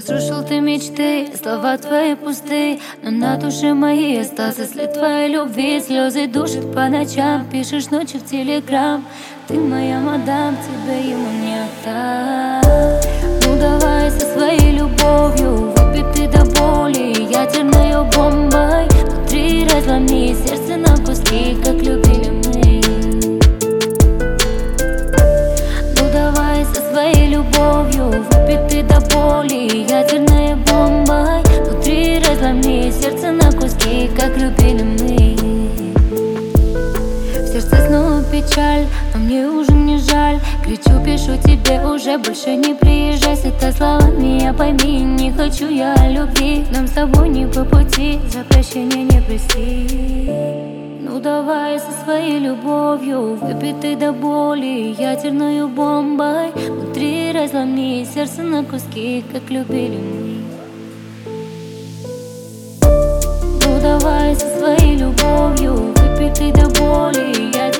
Разрушил ты мечты, слова твои пусты, но на душе моей остался след твоей любви. Слезы душат по ночам, пишешь ночью в телеграм. Ты моя мадам, тебя ему не отдам. Ну давай со своей любовью, выпей ты до боли ядерной бомбой. Внутри разломи сердце на куски, как любили мы. Ну давай со своей любовью, выпей ты до боли ядерной бомбой. Внутри разломи сердце на куски, как любили мы. В сердце снова печаль, но мне уже не жаль. Кричу, пишу тебе, уже больше не приезжай. С это словами я пойми, не хочу я о любви. Нам с тобой не по пути, за прощение не прости. Ну давай со своей любовью, выпей ты до боли ядерной бомбой. Внутри разломи сердце на куски, как любили мы. Ну давай со своей любовью, выпей ты до боли ядерной